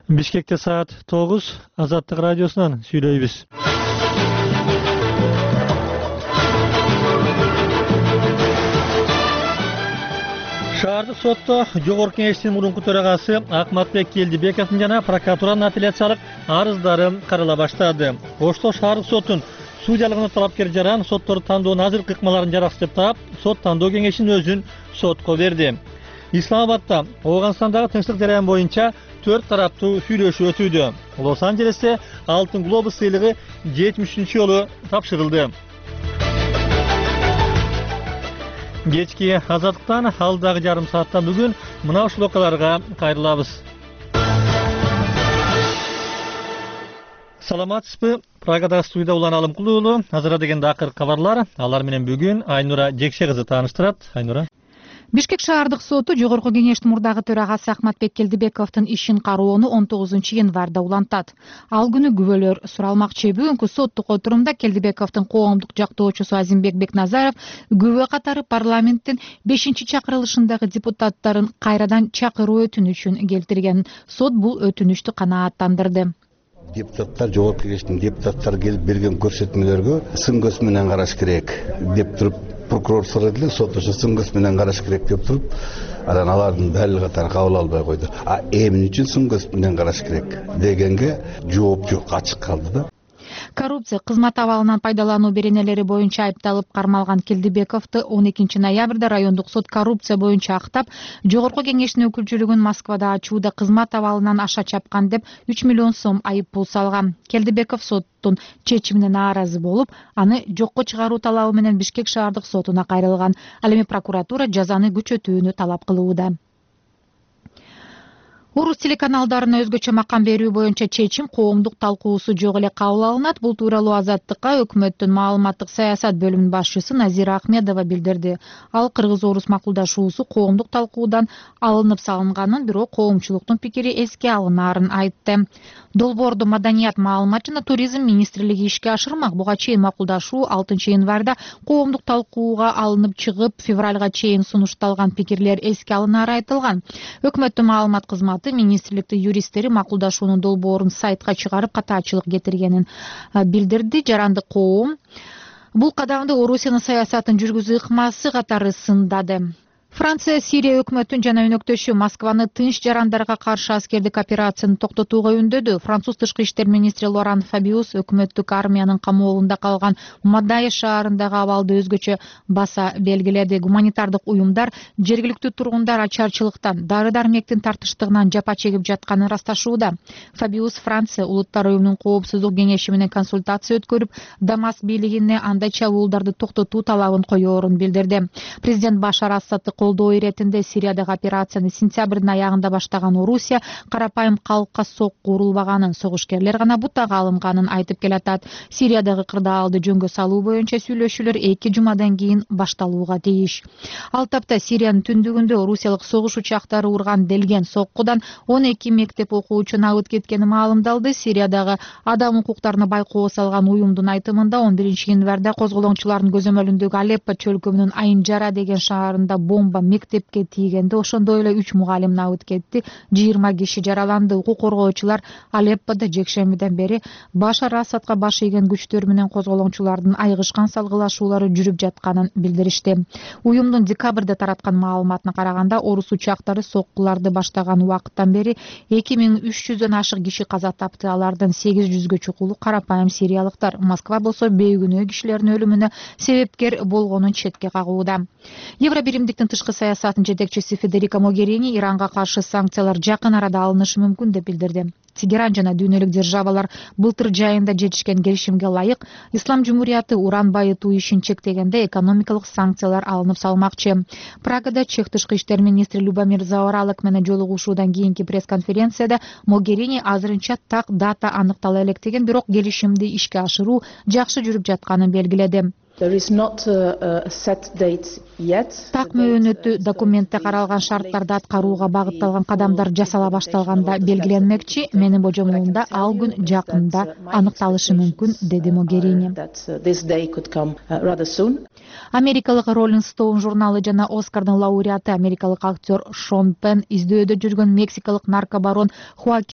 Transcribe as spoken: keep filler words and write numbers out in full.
Бишкекте саат тогуз, Азаттык радиосунан сүйлөйбүз. Шаардык сотто Жогорку Кеңештин мурунку төрагасы Акматбек Келдибековдун жана прокуратуранын апелляциялык арыздары карала баштады. Ошто шаардык соттун судьялыгына талапкер жаран сотторду тандоонун азыркы ыкмаларын жараксы деп таап, сот тандоо кеңешинин өзүн сотко берди. Исламабадта Ооганстандагы тынчтык жараян боюнча төрт тараптуу сүйлөшүү өтүүдө. Лос-Анджелесте Алтын глобус сыйлыгы жетимишинчи жолу тапшырылды. Кечки Азаттыктан алдагы жарым саатта бүгүн мына ушул окуяларга кайрылабыз. Саламатсызбы? Прагада студияда Улан Алымкулуу. Азыра дегенде акыркы кабарлар. Алар менен бүгүн Айнура Жекше кызы тааныштырат. Айнура. Бишкек шаардык соту Жогорку Кеңештин мурдагы төрагасы Акматбек Келдибековдун ишин кароону он тогузунчу январда улантат. Ал күнү күбөлөр суралмакчы. Бүгүнкү соттук отурумда Келдибековдун коомдук жактоочусу Азимбек Бекназаров күбө катары парламенттин бешинчи чакырылышындагы депутаттарын кайрадан чакыруу өтүнүчүн келтирген. Сот бул өтүнүчтү канааттандырды. Депутаттар, Жогорку Кеңештин депутаттары келип берген көрсөтмөлөргө сын көз менен караш керек деп туруп прокурор сурады, сот ошо сын көз менен караш керек деп туруп, анан алардын баардыгы катары кабыл албай койду. А эмне үчүн сын көз менен караш керек дегенге жооп жок, ачык калды да. Коррупция кызмат абалынан пайдалануу беренелери боюнча айыпталып кармалган Келдибековду он экинчи ноябрда райондук сот коррупция боюнча актап, Жогорку Кеңештин өкүлчүлүгүн Москвада ачууда кызмат абалынан аша чапкан деп үч миллион сом айып пул салган. Келдибеков соттун чечимине нааразы болуп, аны жокко чыгаруу талабы менен Бишкек шаардык сотуна кайрылган. Ал эми прокуратура жазаны күчөтүүнү талап кылууда. Орус телеканалдарына өзгөчө макам берүү боюнча чечим коомдук талкуусу жок эле кабыл алынат. Бул тууралуу Азаттыкка өкмөттүн маалыматтык саясат бөлүмүнүн башчысы Назира Ахмедова билдирди. Ал кыргыз-орус макулдашуусу коомдук талкуудан алынып салынганын, бирок коомчулуктун пикири эске алынаарын айтты. Долбоорду Маданият, маалымат жана туризм министрлиги ишке ашырмак. Буга чейин макулдашуу алтынчы январда коомдук талкууга алынып чыгып, февралга чейин сунушталган пикирлер эске алынары айтылган. Өкмөттүн маалымат кызматы министрликтин юристтери макулдашуунун долбоорун сайтка чыгарып катаачылык кетиргенин билдирди. Жаранды коом бул кадамды Орусиянын саясатын жүргүзүү ыкмасы катары сындады. Франция Сирия өкмөтүн жана өнөктөшү Москваны тынч жарандарга каршы аскердик операцияны токтотууга үндөдү. Француз тышкы иштер министри Лоран Фабиус өкмөттүк армиянын камоолунда калган Мадай шаарындагы абалды өзгөчө баса белгиледи. Гуманитардык уюмдар жергиликтүү тургундар ачарчылыктан, дары-дармектин тартыштыгынан жапа чегип жатканын ырасташууда. Фабиус Франция улуттар уюмунун коопсуздук кеңеши менен консультация өткөрүп, Дамаск бийлигине андай чабуулдарды токтотуу талабын коёрун билдирди. Президент Башар Асадты колдоо иретинде Сириядагы операцияны сентябрдын аягында баштаган Орусия карапайым калкка сокку урулбаганын, согушкерлер гана бутага алынганын айтып келатат. Сириядагы кырдаалды жөнгө салуу боюнча сүйлөшүүлөр эки жумадан кийин башталууга тийиш. Ал тапта Сириянын түндүгүндө Орусиялык согуш учактары урган делген соккудан он эки мектеп окуучуна абыт кеткени маалымдалды. Сириядагы адам укуктарына байкоо салган уюмдун айтымында он биринчи январда козголоңчулардын көзөмөлүндөгү Алеппо чөлкөмүнүн Айынжара деген шаарында бомба мектепке тийгенде ошондой эле үч мугалим абыт кетти, жыйырма киши жараланды. Укук коргоочулар Алеппода жекшембиден бери Башар Асадка баш ийген күчтөр менен козголоңчулардын айгышкан салгылашуулары жүрүп жатканын билдиришти. Уюмдун декабрда тараткан маалыматына караганда, орус учактары соккуларды баштаган убакыттан бери эки миң үч жүздөн ашык киши каза тапты. Алардын сегиз жүзгө чукулу карапайым сириялыктар. Москва болсо бейгүнөө кишилердин өлүмүнө себепкер болгонун четке кагууда. Евробиримдиктин тышкы саясатынын жетекчиси Федерика Могерини Иранга каршы санкциялар жакын арада алынышы мүмкүн деп билдирди. Тегеран жана дүйнөлүк державалар былтыр жайында жетишкен келишимге ылайык Ислам Жумурияты уран байытуу ишин чектегенде экономикалык санкциялар алынып салмакчы. Прагада чех тышкы иштер министри Любомир Заоралык менен жолугушуудан кийинки пресс-конференцияда Могерини азырынча так дата аныктала электеген, бирок келишимди ишке ашыруу жакшы жүрүп жатканын белгиледи. Так мөөнөтү документте каралган шарттарды аткарууга багытталган кадамдар жасала башталганда белгиленмекчи. Менин божомолумда ал күн жакында аныкталышы мүмкүн, деди Могерини. Америкалык Rolling Stone журналы жана Оскардын лауреаты америкалык актер Шон Пен издөөдө жүргөн мексикалык наркобарон Хуакин